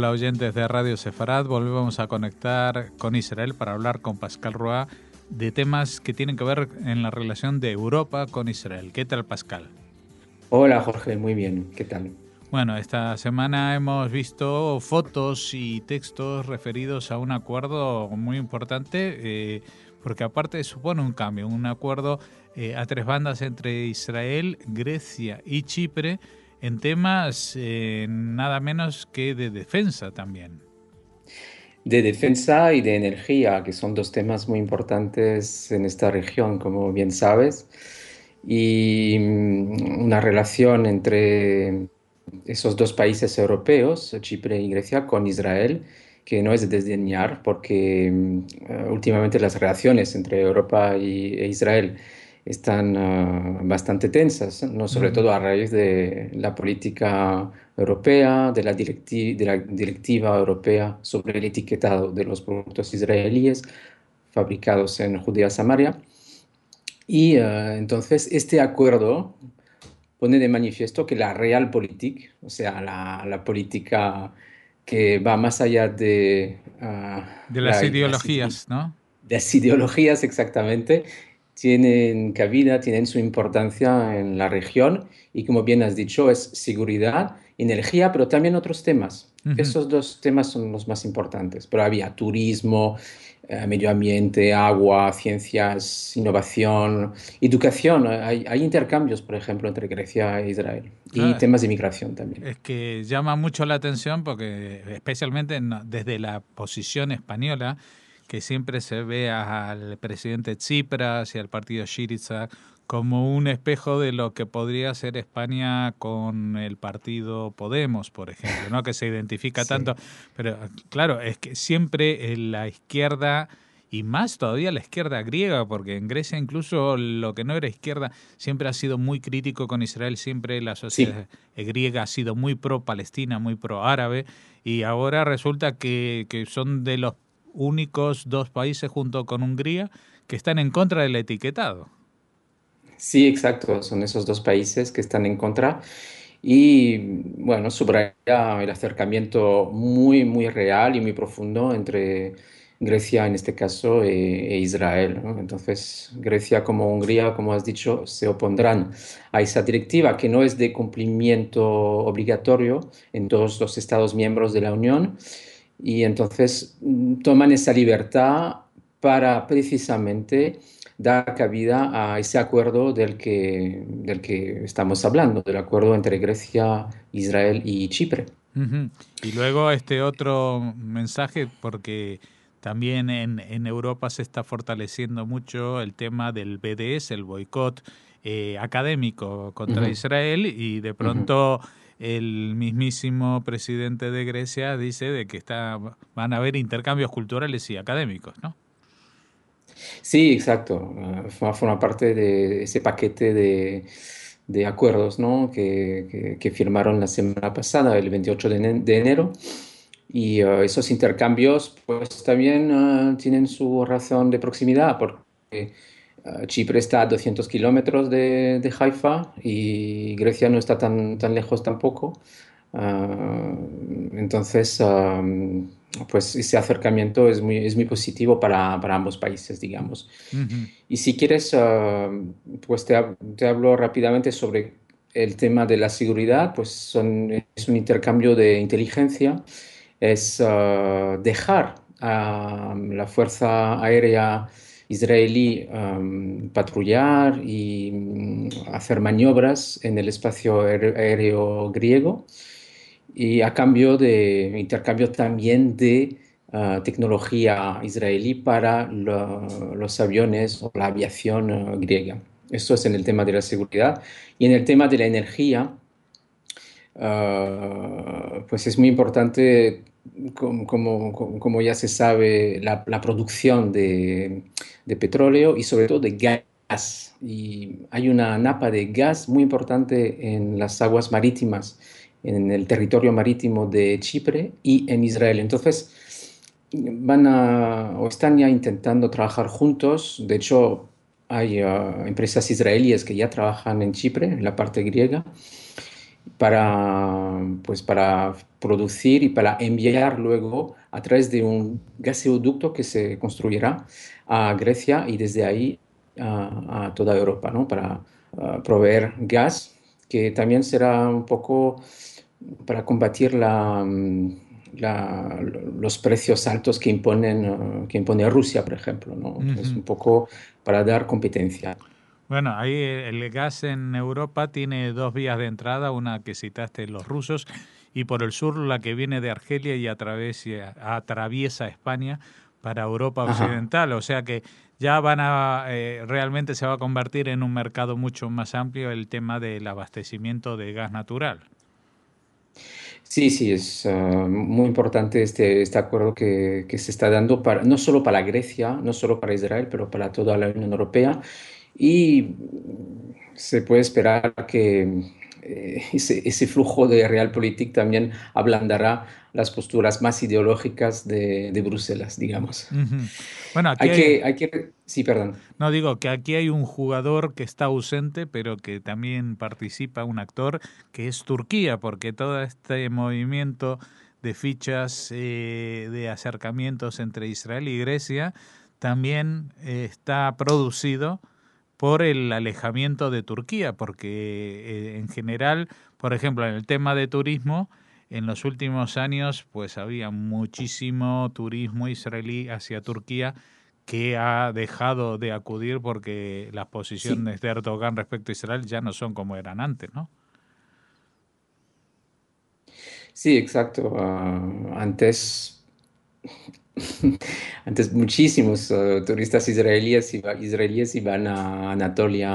Hola oyentes de Radio Sefarad, volvemos a conectar con Israel para hablar con Pascal Roy de temas que tienen que ver en la relación de Europa con Israel. ¿Qué tal, Pascal? Hola Jorge, muy bien, ¿qué tal? Bueno, esta semana hemos visto fotos y textos referidos a un acuerdo muy importante, porque aparte supone un cambio, un acuerdo a tres bandas entre Israel, Grecia y Chipre en temas nada menos que de defensa también. De defensa y de energía, que son dos temas muy importantes en esta región, como bien sabes, y una relación entre esos dos países europeos, Chipre y Grecia, con Israel, que no es de desdeñar, porque últimamente las relaciones entre Europa e Israel están bastante tensas, ¿no? Sobre todo a raíz de la política europea, de la directiva europea sobre el etiquetado de los productos israelíes fabricados en Judea Samaria. Y entonces este acuerdo pone de manifiesto que la realpolitik, o sea, la política que va más allá de De las ideologías, ¿no? las ideologías exactamente, tienen cabida, tienen su importancia en la región y como bien has dicho, es seguridad, energía, pero también otros temas. Ujú. Esos dos temas son los más importantes, pero había turismo, medio ambiente, agua, ciencias, innovación, educación. Hay intercambios, por ejemplo, entre Grecia e Israel y Claro, temas de migración también. es que llama mucho la atención porque especialmente desde la posición española, que siempre se ve al presidente Tsipras y al partido Syriza como un espejo de lo que podría ser España con el partido Podemos, por ejemplo, ¿no? Que se identifica Sí. tanto. Pero claro, es que siempre la izquierda, y más todavía la izquierda griega, porque en Grecia incluso lo que no era izquierda siempre ha sido muy crítico con Israel, siempre la Sí. sociedad griega ha sido muy pro-Palestina, muy pro-árabe, y ahora resulta que son de los únicos dos países junto con Hungría que están en contra del etiquetado. Sí, exacto, son esos dos países que están en contra y bueno, subraya el acercamiento muy, muy real y muy profundo entre Grecia en este caso e Israel, ¿no? Entonces, Grecia como Hungría, como has dicho, se opondrán a esa directiva que no es de cumplimiento obligatorio en todos los Estados miembros de la Unión y entonces toman esa libertad para precisamente dar cabida a ese acuerdo del que estamos hablando, del acuerdo entre Grecia, Israel y Chipre. Ujú. Y luego este otro mensaje, porque también en Europa se está fortaleciendo mucho el tema del BDS, el boicot académico contra Ujú, Israel, y de ujú. pronto el mismísimo presidente de Grecia dice de que van a haber intercambios culturales y académicos, ¿no? Sí, exacto. Forma parte de ese paquete de acuerdos, ¿no? Que firmaron la semana pasada, el 28 de enero. Y esos intercambios, pues también tienen su razón de proximidad, porque Chipre está a 200 kilómetros de Haifa y Grecia no está tan lejos tampoco. Ah, entonces, pues ese acercamiento es muy positivo para ambos países, digamos. Ujú. Y si quieres, pues te hablo rápidamente sobre el tema de la seguridad, pues es un intercambio de inteligencia, es dejar a la Fuerza Aérea israelí patrullar y hacer maniobras en el espacio aéreo griego y a cambio de intercambio también de tecnología israelí para los aviones o la aviación griega. Esto es en el tema de la seguridad. Y en el tema de la energía, pues es muy importante, como ya se sabe, la producción de petróleo y sobre todo de gas. Y hay una napa de gas muy importante en las aguas marítimas, en el territorio marítimo de Chipre y en Israel. Entonces, o están ya intentando trabajar juntos. De hecho, hay empresas israelíes que ya trabajan en Chipre, en la parte griega para producir y para enviar luego a través de un gaseoducto que se construirá a Grecia y desde ahí a toda Europa, ¿no? Para proveer gas, que también será un poco para combatir los precios altos que impone Rusia, por ejemplo, ¿no? Entonces, Ujú. un poco para dar competencia. Bueno, ahí el gas en Europa tiene dos vías de entrada, una que citaste, los rusos, y por el sur la que viene de Argelia y atraviesa España para Europa Ajá. Occidental. O sea que ya realmente se va a convertir en un mercado mucho más amplio el tema del abastecimiento de gas natural. Sí, sí, es muy importante este acuerdo que se está dando para, no solo para Grecia, no solo para Israel, pero para toda la Unión Europea. Y se puede esperar que ese flujo de Realpolitik también ablandará las posturas más ideológicas de Bruselas, digamos. Ujú. Bueno, aquí hay, Sí, perdón. no digo que aquí hay un jugador que está ausente, pero que también participa, un actor, que es Turquía, porque todo este movimiento de fichas, de acercamientos entre Israel y Grecia, también está producido por el alejamiento de Turquía, porque en general, por ejemplo, en el tema de turismo, en los últimos años, pues había muchísimo turismo israelí hacia Turquía que ha dejado de acudir porque las Sí, posiciones de Erdogan respecto a Israel ya no son como eran antes, ¿no? sí, exacto. Antes muchísimos turistas israelíes iban a Anatolia,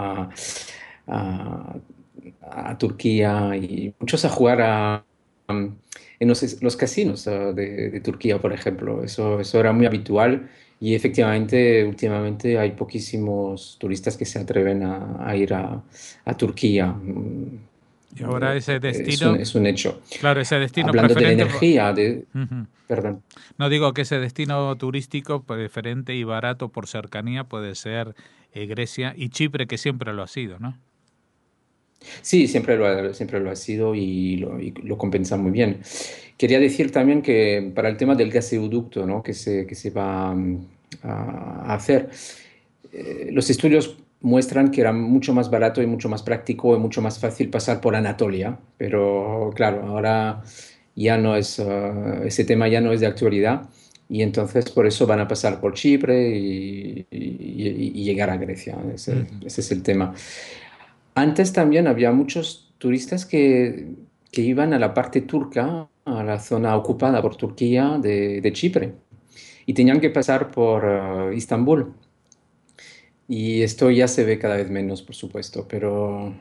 a- a Turquía y muchos a jugar en los casinos de Turquía, por ejemplo. Eso era muy habitual y efectivamente últimamente hay poquísimos turistas que se atreven a ir a Turquía. Y ahora ese destino, Es un hecho. claro, ese destino Hablando de la preferente, energía, ujú. perdón. No digo que ese destino turístico preferente y barato por cercanía puede ser Grecia y Chipre, que siempre lo ha sido, ¿no? Sí, siempre lo ha sido y lo compensa muy bien. Quería decir también que para el tema del gaseoducto, ¿no? Que se va a hacer, los estudios muestran que era mucho más barato y mucho más práctico y mucho más fácil pasar por Anatolia, pero claro, ahora ya no es, ese tema ya no es de actualidad y entonces por eso van a pasar por Chipre y llegar a Grecia. Ujú. Ese es el tema. Antes también había muchos turistas que iban a la parte turca, a la zona ocupada por Turquía de Chipre, y tenían que pasar por Istambul. Y esto ya se ve cada vez menos, por supuesto, pero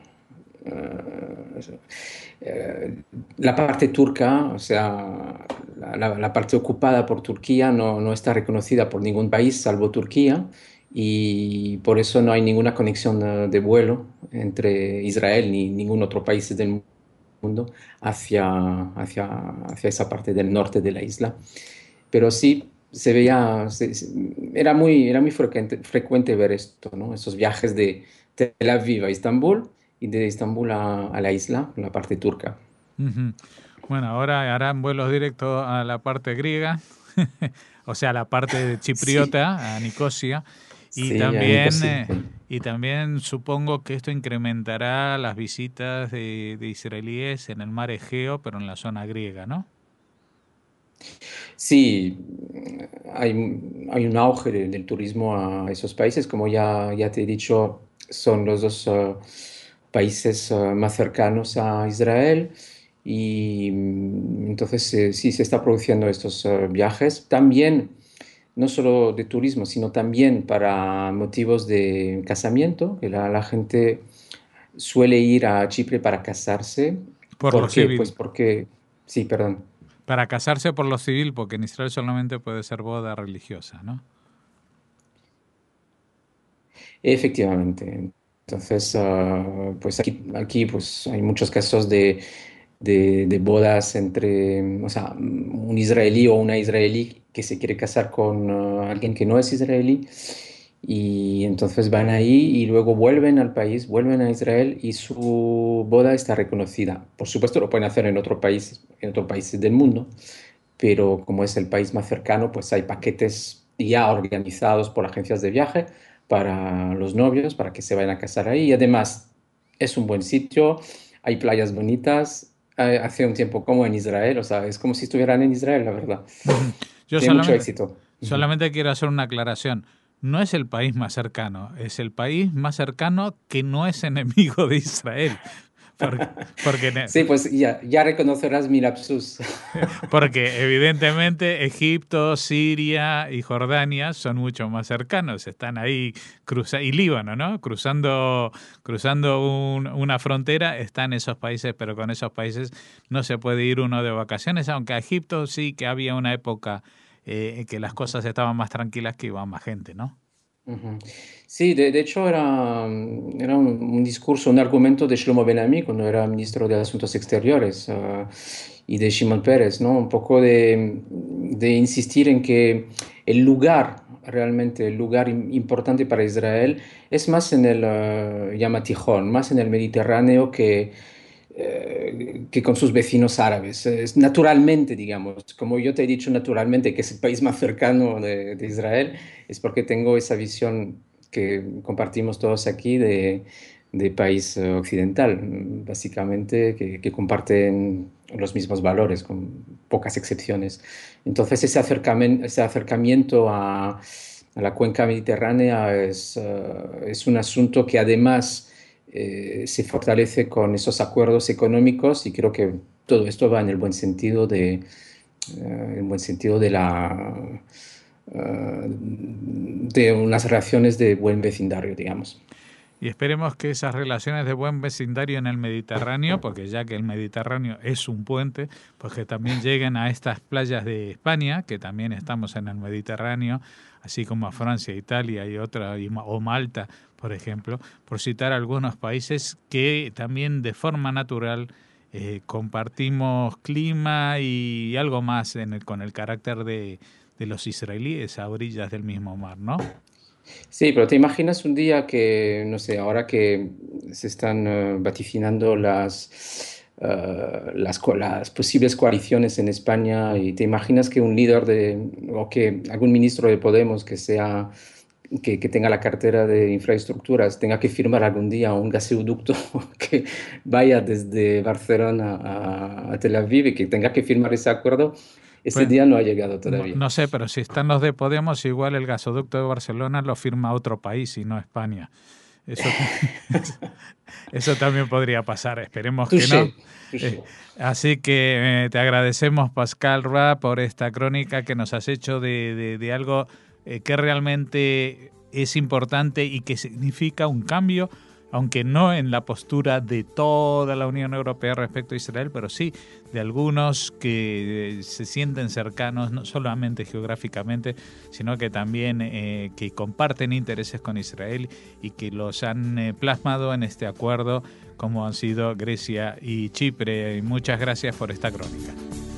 la parte turca, o sea, la parte ocupada por Turquía no está reconocida por ningún país salvo Turquía y por eso no hay ninguna conexión de vuelo entre Israel ni ningún otro país del mundo hacia esa parte del norte de la isla. Pero sí se veía, era muy frecuente ver esto, ¿no? Esos viajes de Tel Aviv a Estambul y de Estambul a la isla, la parte turca. Ujú. Bueno, ahora harán vuelos directos a la parte griega, o sea, a la parte de Sí, chipriota, a Nicosia, sí, a Nicosia. y también supongo que esto incrementará las visitas de israelíes en el mar Egeo, pero en la zona griega, ¿no? Sí, hay un auge del turismo a esos países, como ya te he dicho, son los dos países más cercanos a Israel y entonces sí se está produciendo estos viajes. También, no solo de turismo, sino también para motivos de casamiento, que la gente suele ir a Chipre para casarse. Por lo ¿Por qué? Pues civil. porque, sí, perdón. Para casarse por lo civil, porque en Israel solamente puede ser boda religiosa, ¿no? Efectivamente. Entonces, pues aquí pues hay muchos casos de bodas entre, o sea, un israelí o una israelí que se quiere casar con alguien que no es israelí Y entonces van ahí y luego vuelven al país, vuelven a Israel y su boda está reconocida. Por supuesto lo pueden hacer en otros países del mundo, pero como es el país más cercano, pues hay paquetes ya organizados por agencias de viaje para los novios, para que se vayan a casar ahí. Y además es un buen sitio, hay playas bonitas, hace un tiempo como en Israel, o sea, es como si estuvieran en Israel, la verdad. Ujú. Yo Tiene mucho solamente, éxito. Ujú. solamente quiero hacer una aclaración. No es el país más cercano, es el país más cercano que no es enemigo de Israel. Porque, porque, Sí, pues ya reconocerás mi lapsus. porque evidentemente Egipto, Siria y Jordania son mucho más cercanos, están ahí y Líbano, ¿no? Cruzando una frontera están esos países, pero con esos países no se puede ir uno de vacaciones, aunque a Egipto sí que había una época que las cosas estaban más tranquilas, que iba más gente, ¿no? Ujú. Sí, de hecho era un discurso, un argumento de Shlomo Ben Ami cuando era ministro de Asuntos Exteriores, y de Shimon Peres, ¿no? Un poco de insistir en que el lugar, realmente el lugar importante para Israel es más en el Yama Tijón, más en el Mediterráneo que con sus vecinos árabes. Es naturalmente, digamos, como yo te he dicho naturalmente, que es el país más cercano de Israel, es porque tengo esa visión que compartimos todos aquí de país occidental, básicamente, que comparten los mismos valores, con pocas excepciones. Entonces, ese acercamiento a la cuenca mediterránea es un asunto que además se fortalece con esos acuerdos económicos y creo que todo esto va en el buen sentido en buen sentido de unas relaciones de buen vecindario, digamos. Y esperemos que esas relaciones de buen vecindario en el Mediterráneo, porque ya que el Mediterráneo es un puente, pues que también lleguen a estas playas de España, que también estamos en el Mediterráneo, así como a Francia, Italia y otra, o Malta, por ejemplo, por citar algunos países que también de forma natural compartimos clima y algo más con el carácter de los israelíes a orillas del mismo mar, ¿no? Sí, pero te imaginas un día que, no sé, ahora que se están vaticinando las posibles coaliciones en España y te imaginas que un líder o que algún ministro de Podemos que tenga la cartera de infraestructuras tenga que firmar algún día un gasoducto que vaya desde Barcelona a Tel Aviv y que tenga que firmar ese acuerdo, ese Pues día no ha llegado todavía. no sé, pero si están los de Podemos, igual el gasoducto de Barcelona lo firma otro país y no España. Eso, eso también podría pasar, esperemos que Touché, no. touché. Eh, Así que te agradecemos, Pascal Ra, por esta crónica que nos has hecho de algo que realmente es importante y que significa un cambio, aunque no en la postura de toda la Unión Europea respecto a Israel, pero sí de algunos que se sienten cercanos, no solamente geográficamente, sino que también que comparten intereses con Israel y que los han plasmado en este acuerdo, como han sido Grecia y Chipre. Y muchas gracias por esta crónica.